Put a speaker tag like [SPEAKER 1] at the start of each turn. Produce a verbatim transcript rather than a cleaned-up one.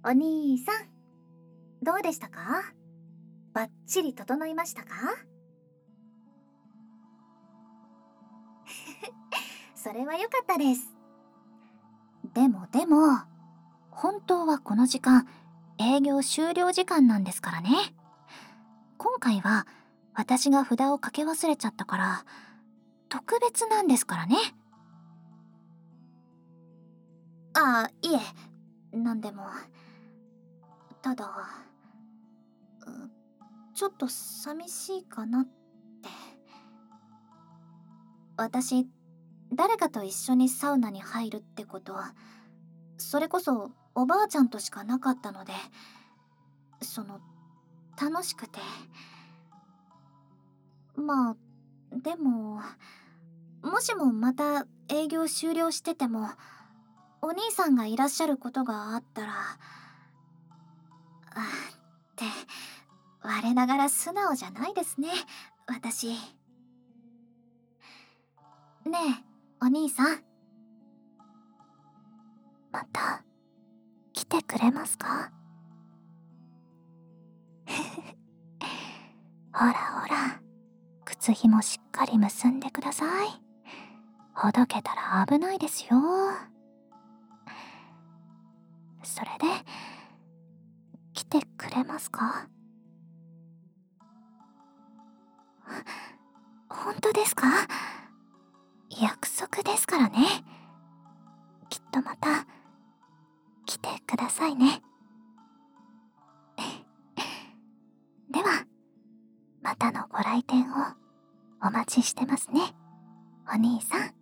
[SPEAKER 1] お兄さん、どうでしたか？バッチリ整いましたか？それは良かったです。
[SPEAKER 2] でもでも、本当はこの時間、営業終了時間なんですからね。今回は私が札をかけ忘れちゃったから、特別なんですからね。
[SPEAKER 1] ああ、いえ、なんでも。ただ、うちょっと寂しいかなって。私、誰かと一緒にサウナに入るってことは、それこそおばあちゃんとしかなかったので、その、楽しくて。まあ、でも、もしもまた営業終了してても、お兄さんがいらっしゃることがあったら、あって、我ながら素直じゃないですね、私。ねえ、お兄さん。
[SPEAKER 2] また、来てくれますか？ほらほら、靴ひもしっかり結んでください。ほどけたら危ないですよ。それで、来てくれますか？本当ですか？約束ですからね。きっとまた、来てくださいね。では、またのご来店をお待ちしてますね、お兄さん。